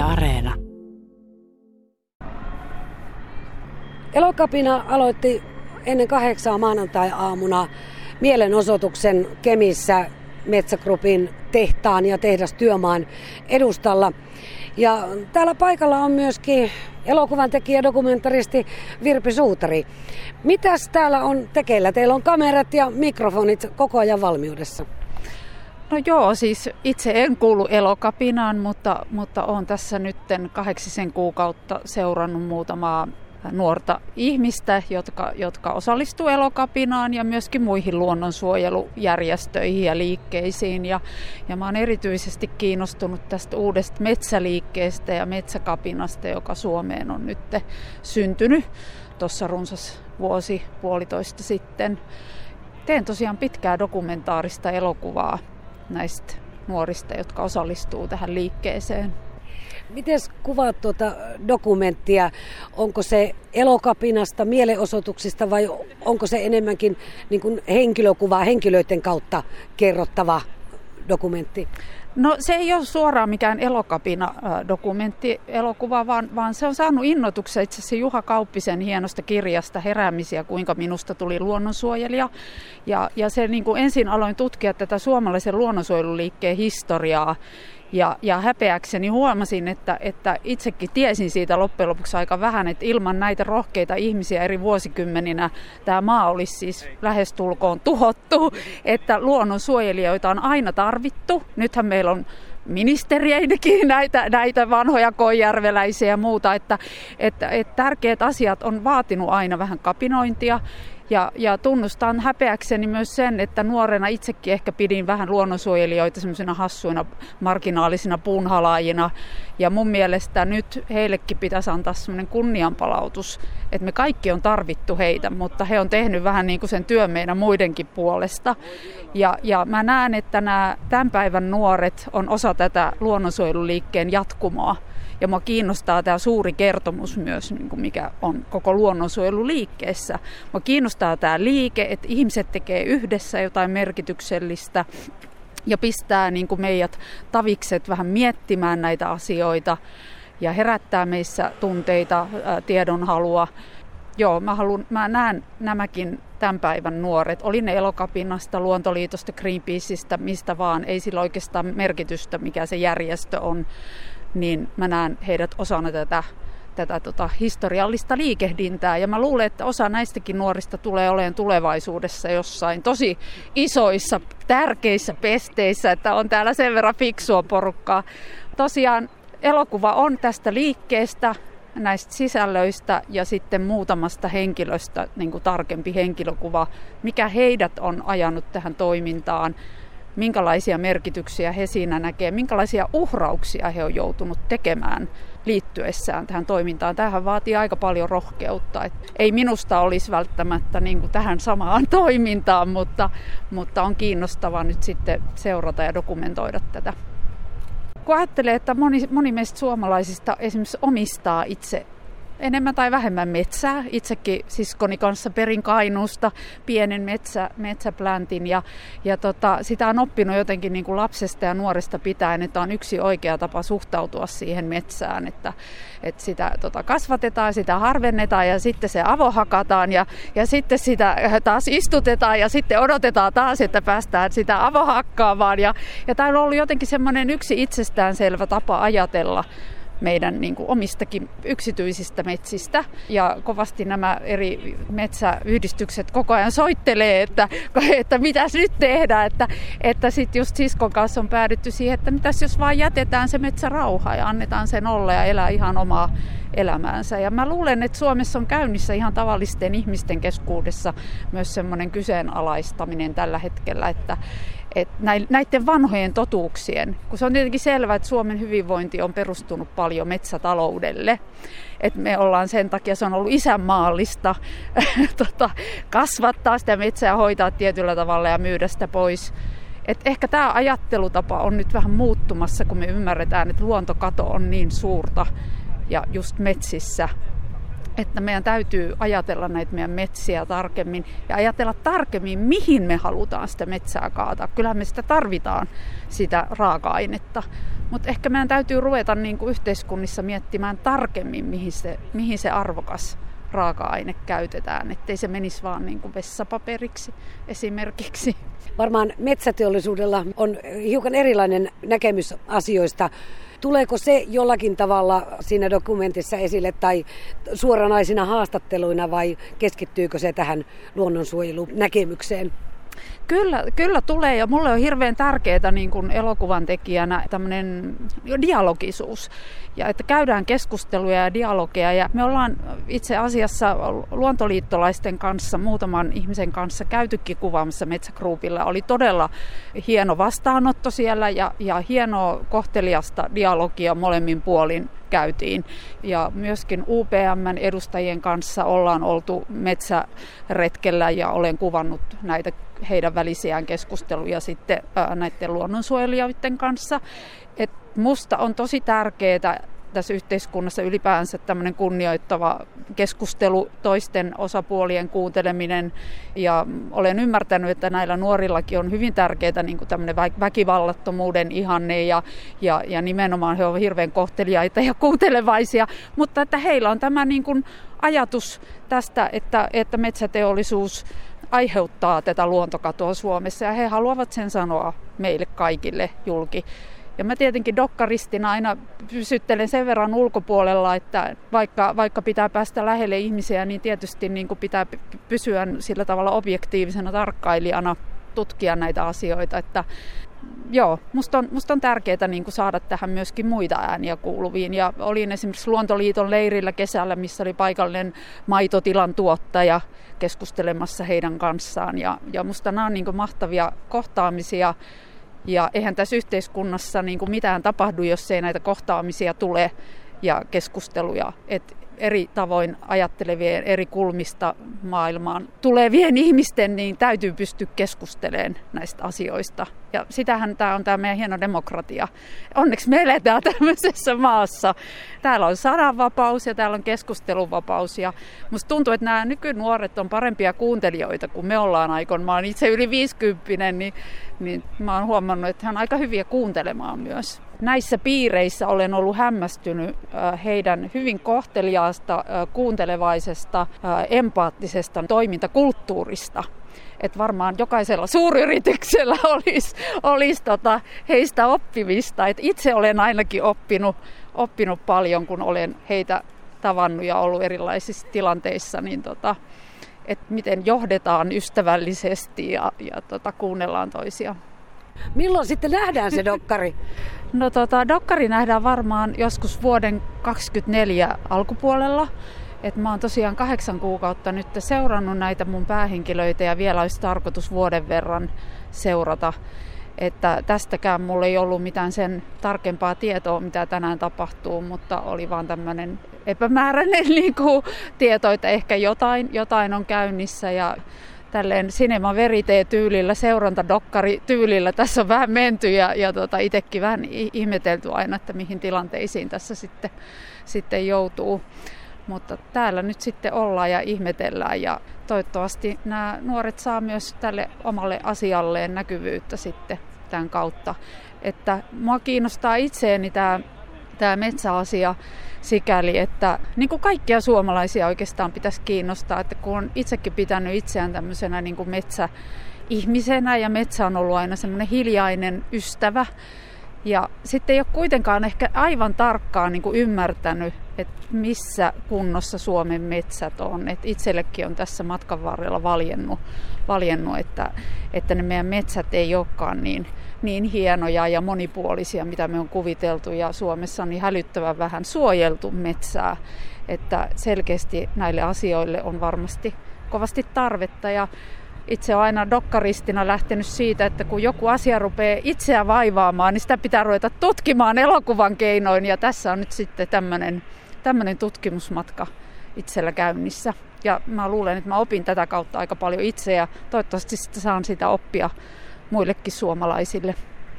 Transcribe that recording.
Areena. Elokapina aloitti ennen 8 maanantai-aamuna mielenosoituksen Kemissä Metsä Groupin tehtaan ja tehdastyömaan edustalla. Ja täällä paikalla on myöskin elokuvan tekijä, dokumentaristi Virpi Suutari. Mitäs täällä on tekeillä? Teillä on kamerat ja mikrofonit koko ajan valmiudessa. No joo, siis itse en kuulu Elokapinaan, mutta olen tässä nyt 8 kuukautta seurannut muutamaa nuorta ihmistä, jotka osallistuu Elokapinaan ja myöskin muihin luonnonsuojelujärjestöihin ja liikkeisiin. Ja mä olen erityisesti kiinnostunut tästä uudesta metsäliikkeestä ja metsäkapinasta, joka Suomeen on nyt syntynyt tuossa runsas vuosi puolitoista sitten. Teen tosiaan pitkää dokumentaarista elokuvaa näistä nuorista, jotka osallistuu tähän liikkeeseen. Miten kuvaat tuota dokumenttia? Onko se Elokapinasta, mielenosoituksista vai onko se enemmänkin niin kuin henkilökuvaa, henkilöiden kautta kerrottava dokumentti? No se ei ole suoraan mikään Elokapina-dokumenttielokuva, vaan se on saanut innoituksen itse asiassa Juha Kauppisen hienosta kirjasta Heräämisiä, kuinka minusta tuli luonnonsuojelija. Ja se niin kuin ensin aloin tutkia tätä suomalaisen luonnonsuojeluliikkeen historiaa. Ja häpeäkseni huomasin, että itsekin tiesin siitä loppujen lopuksi aika vähän, että ilman näitä rohkeita ihmisiä eri vuosikymmeninä tämä maa olisi siis lähestulkoon tuhottu, että luonnonsuojelijoita on aina tarvittu. Nythän meillä on ministerieinkin näitä vanhoja koijärveläisiä ja muuta, että tärkeät asiat on vaatinut aina vähän kapinointia. Ja tunnustan häpeäkseni myös sen, että nuorena itsekin ehkä pidin vähän luonnonsuojelijoita semmoisina hassuina, marginaalisina puunhalaajina. Ja mun mielestä nyt heillekin pitäisi antaa semmoinen kunnianpalautus, että me kaikki on tarvittu heitä, mutta he on tehnyt vähän niin kuin sen työn meidän muidenkin puolesta. Ja mä näen, että nämä tämän päivän nuoret on osa tätä luonnonsuojeluliikkeen jatkumoa. Ja mua kiinnostaa tämä suuri kertomus myös, niin kuin mikä on koko luonnonsuojeluliikkeessä. Mua kiinnostaa tämä liike, että ihmiset tekee yhdessä jotain merkityksellistä ja pistää niin kuin meidät tavikset vähän miettimään näitä asioita ja herättää meissä tunteita, tiedonhalua. Joo, mä näen nämäkin tämän päivän nuoret. Oli ne Elokapinasta, Luontoliitosta, Greenpeaceista, mistä vaan. Ei sillä oikeastaan merkitystä, mikä se järjestö on. Niin mä näen heidät osana tätä historiallista liikehdintää. Ja mä luulen, että osa näistäkin nuorista tulee olemaan tulevaisuudessa jossain tosi isoissa, tärkeissä pesteissä, että on täällä sen verran fiksua porukkaa. Tosiaan elokuva on tästä liikkeestä, näistä sisällöistä ja sitten muutamasta henkilöstä niin kuin tarkempi henkilökuva, mikä heidät on ajanut tähän toimintaan. Minkälaisia merkityksiä he siinä näkee, minkälaisia uhrauksia he on joutunut tekemään liittyessään tähän toimintaan. Tämähän vaatii aika paljon rohkeutta. Ei minusta olisi välttämättä niin kuin tähän samaan toimintaan, mutta on kiinnostavaa nyt sitten seurata ja dokumentoida tätä. Kun ajattelee, että moni meistä suomalaisista esimerkiksi omistaa itse enemmän tai vähemmän metsää. Itsekin siskoni kanssa perin Kainuusta pienen metsäpläntin ja sitä on oppinut jotenkin niin kuin lapsesta ja nuoresta pitäen, että on yksi oikea tapa suhtautua siihen metsään, että sitä kasvatetaan, sitä harvennetaan ja sitten se avohakataan ja sitten sitä taas istutetaan ja sitten odotetaan taas, että päästään sitä avohakkaamaan ja tämä on ollut jotenkin semmoinen yksi itsestäänselvä tapa ajatella meidän niin kuin omistakin yksityisistä metsistä. Ja kovasti nämä eri metsäyhdistykset koko ajan soittelee, että mitäs nyt tehdään. Että sitten just siskon kanssa on päädytty siihen, että mitäs jos vaan jätetään se metsä rauhaan ja annetaan sen olla ja elää ihan omaa elämäänsä. Ja mä luulen, että Suomessa on käynnissä ihan tavallisten ihmisten keskuudessa myös semmoinen kyseenalaistaminen tällä hetkellä, että näiden vanhojen totuuksien, kun se on tietenkin selvää, että Suomen hyvinvointi on perustunut paljon metsätaloudelle. Että me ollaan sen takia, se on ollut isänmaallista kasvattaa sitä metsää ja hoitaa tietyllä tavalla ja myydä sitä pois. Et ehkä tämä ajattelutapa on nyt vähän muuttumassa, kun me ymmärretään, että luontokato on niin suurta ja just metsissä. Että meidän täytyy ajatella näitä meidän metsiä tarkemmin ja ajatella tarkemmin, mihin me halutaan sitä metsää kaataa. Kyllähän me sitä tarvitaan, sitä raaka-ainetta, Mutta ehkä meidän täytyy ruveta niin kuin yhteiskunnissa miettimään tarkemmin, mihin se arvokas raaka-aine käytetään, ettei se menisi vaan niin kuin vessapaperiksi esimerkiksi. Varmaan metsäteollisuudella on hiukan erilainen näkemys asioista. Tuleeko se jollakin tavalla siinä dokumentissa esille tai suoranaisina haastatteluina vai keskittyykö se tähän luonnonsuojelunäkemykseen? Kyllä tulee, ja mulle on hirveän tärkeää niin kuin elokuvan tekijänä tämmöinen dialogisuus. Ja että käydään keskusteluja ja dialogeja. Ja me ollaan itse asiassa luontoliittolaisten kanssa, muutaman ihmisen kanssa käytykin kuvaamassa Metsä Groupilla. Oli todella hieno vastaanotto siellä ja hienoa kohteliasta dialogia molemmin puolin käytiin. Ja myöskin UPM:n edustajien kanssa ollaan oltu metsäretkellä ja olen kuvannut näitä heidän välisiään keskusteluja sitten näiden luonnonsuojelijoiden kanssa. Et musta on tosi tärkeää tässä yhteiskunnassa ylipäänsä tämmöinen kunnioittava keskustelu, toisten osapuolien kuunteleminen. Ja olen ymmärtänyt, että näillä nuorillakin on hyvin tärkeää niin kuin tämmöinen väkivallattomuuden ihanne ja nimenomaan he ovat hirveän kohteliaita ja kuuntelevaisia. Mutta että heillä on tämä niin kuin ajatus tästä, että metsäteollisuus aiheuttaa tätä luontokatoa Suomessa ja he haluavat sen sanoa meille kaikille julki. Ja mä tietenkin dokkaristina aina pysyttelen sen verran ulkopuolella, että vaikka pitää päästä lähelle ihmisiä, niin tietysti niin kuin pitää pysyä sillä tavalla objektiivisena tarkkailijana, tutkia näitä asioita. Että joo, musta on tärkeää niin kuin saada tähän myöskin muita ääniä kuuluviin. Ja olin esimerkiksi Luontoliiton leirillä kesällä, missä oli paikallinen maitotilan tuottaja keskustelemassa heidän kanssaan. Ja musta nämä on niin kuin mahtavia kohtaamisia. Ja eihän tässä yhteiskunnassa niin kuin mitään tapahdu, jos ei näitä kohtaamisia tule ja keskusteluja. Et eri tavoin ajattelevien eri kulmista maailmaan tulevien ihmisten niin täytyy pystyä keskustelemaan näistä asioista. Ja sitähän tämä on tämä meidän hieno demokratia. Onneksi me eletään tämmöisessä maassa. Täällä on sananvapaus ja täällä on keskustelunvapaus. Ja musta tuntuu, että nämä nykynuoret on parempia kuuntelijoita kuin me ollaan aikoin. Mä oon itse yli 50, niin mä oon huomannut, että he on aika hyviä kuuntelemaan myös. Näissä piireissä olen ollut hämmästynyt heidän hyvin kohteliaasta, kuuntelevaisesta, empaattisesta toimintakulttuurista. Että varmaan jokaisella suuryrityksellä olisi heistä oppimista. Et itse olen ainakin oppinut paljon, kun olen heitä tavannut ja ollut erilaisissa tilanteissa, niin että miten johdetaan ystävällisesti ja kuunnellaan toisia. Milloin sitten nähdään se dokkari? No dokkari nähdään varmaan joskus vuoden 2024 alkupuolella. Et mä oon tosiaan 8 kuukautta nyt seurannut näitä mun päähenkilöitä ja vielä olisi tarkoitus vuoden verran seurata. Että tästäkään mulla ei ollut mitään sen tarkempaa tietoa, mitä tänään tapahtuu, mutta oli vaan tämmöinen epämääräinen tieto, että ehkä jotain on käynnissä ja tälleen Cinema Verite-tyylillä, seurantadokkari-tyylillä tässä on vähän menty ja itsekin vähän ihmetelty aina, että mihin tilanteisiin tässä sitten joutuu. Mutta täällä nyt sitten ollaan ja ihmetellään ja toivottavasti nämä nuoret saa myös tälle omalle asialleen näkyvyyttä sitten tämän kautta. Että mua kiinnostaa itseeni tämä metsäasia sikäli, että niin kuin kaikkia suomalaisia oikeastaan pitäisi kiinnostaa, että kun on itsekin pitänyt itseään tämmöisenä niin kuin metsäihmisenä ja metsä on ollut aina semmoinen hiljainen ystävä. Ja sitten ei ole kuitenkaan ehkä aivan tarkkaan niin kuin ymmärtänyt, että missä kunnossa Suomen metsät on. Et itsellekin on tässä matkan varrella valjennut että ne meidän metsät ei olekaan niin hienoja ja monipuolisia, mitä me on kuviteltu. Ja Suomessa on niin hälyttävän vähän suojeltu metsää, että selkeästi näille asioille on varmasti kovasti tarvetta. Ja itse olen aina dokkaristina lähtenyt siitä, että kun joku asia rupeaa itseään vaivaamaan, niin sitä pitää ruveta tutkimaan elokuvan keinoin. Ja tässä on nyt sitten tämmöinen tutkimusmatka itsellä käynnissä. Ja mä luulen, että mä opin tätä kautta aika paljon itse ja toivottavasti sitten saan sitä oppia muillekin suomalaisille.